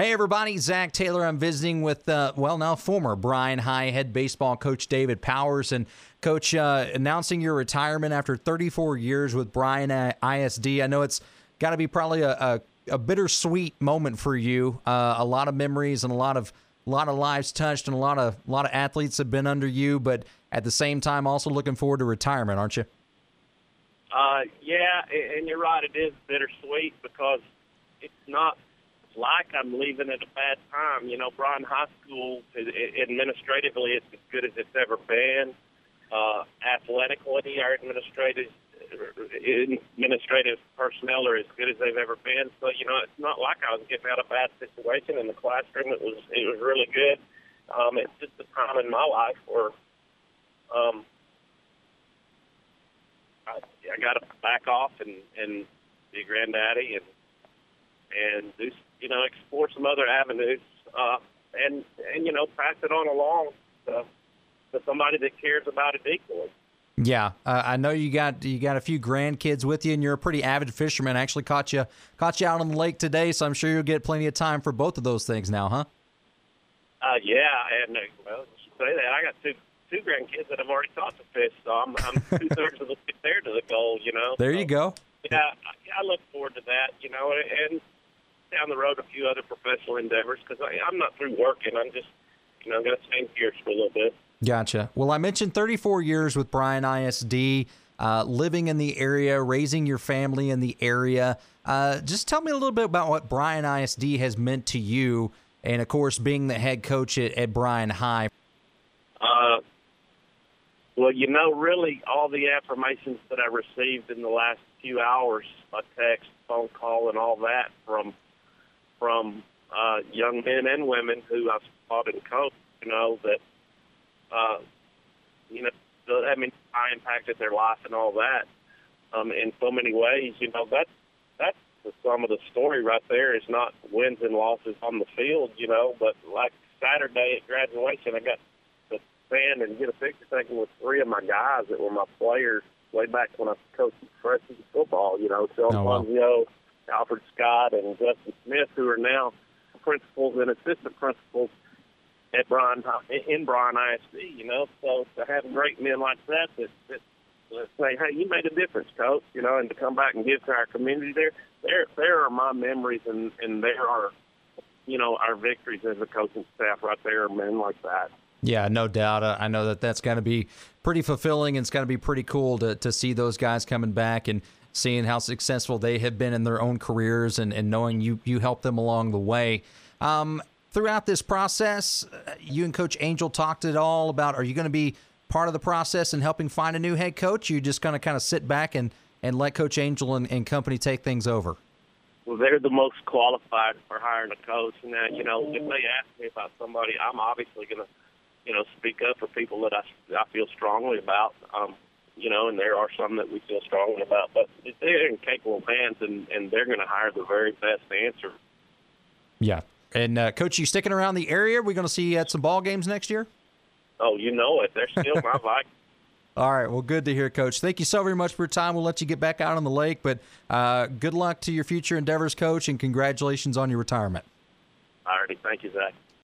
Hey, everybody. Zach Taylor. I'm visiting with, now former Bryan High head baseball coach David Powers. And, Coach, announcing your retirement after 34 years with Bryan ISD. I know it's got to be probably a bittersweet moment for you. A lot of memories and a lot of lives touched, and a lot of athletes have been under you. But at the same time, also looking forward to retirement, aren't you? Yeah, and you're right. It is bittersweet because it's not like I'm leaving at a bad time. You know, Bryan High School, administratively, it's as good as it's ever been. Athletically, our administrative personnel are as good as they've ever been. So, you know, it's not like I was getting out of a bad situation in the classroom. It was really good. It's just a time in my life where I got to back off and be a granddaddy and do, you know, explore some other avenues and you know, pass it on along to somebody that cares about it equally. Yeah, I know you got a few grandkids with you, and you're a pretty avid fisherman. I actually caught you out on the lake today, so I'm sure you'll get plenty of time for both of those things now, huh? Yeah, and well, you should say that I got two grandkids that I've already taught to fish, so I'm 2/3 of the way there to the goal, you know. There you go. Yeah, I look forward to that, you know, and down the road a few other professional endeavors because I'm not through working. I'm just, you know, going to change gears for a little bit. Gotcha. Well, I mentioned 34 years with Bryan ISD, living in the area, raising your family in the area. Just tell me a little bit about what Bryan ISD has meant to you, and, of course, being the head coach at Bryan High. Well, you know, really all the affirmations that I received in the last few hours by text, phone call, and all that from young men and women who I've taught and coached, you know, that, you know, I mean, I impacted their life and all that in so many ways. You know, that's the sum of the story right there. Is not wins and losses on the field, you know, but like Saturday at graduation, I got to stand and get a picture taken with three of my guys that were my players way back when I coached freshman football, you know, Sean Ponzio, Alfred Scott, and Justin Smith, who are now principals and assistant principals at Bryan ISD, you know. So to have great men like that say, hey, you made a difference, Coach, you know, and to come back and give to our community there are my memories, and there are, you know, our victories as a coaching staff right there, men like that. Yeah, no doubt. I know that's got to be pretty fulfilling, and it's got to be pretty cool to see those guys coming back and seeing how successful they have been in their own careers and knowing you helped them along the way. Throughout this process, you and Coach Angel talked at all about, are you going to be part of the process in helping find a new head coach? You're just going to kind of sit back and let Coach Angel and company take things over? Well, they're the most qualified for hiring a coach. And, you know, if they ask me about somebody, I'm obviously going to, you know, speak up for people that I feel strongly about, you know, and there are some that we feel strongly about. But they're in capable hands, and they're going to hire the very best answer. Yeah. And, Coach, you sticking around the area? We're going to see you at some ball games next year? Oh, you know it. They're still my Vikings. All right. Well, good to hear, Coach. Thank you so very much for your time. We'll let you get back out on the lake. But good luck to your future endeavors, Coach, and congratulations on your retirement. All righty. Thank you, Zach.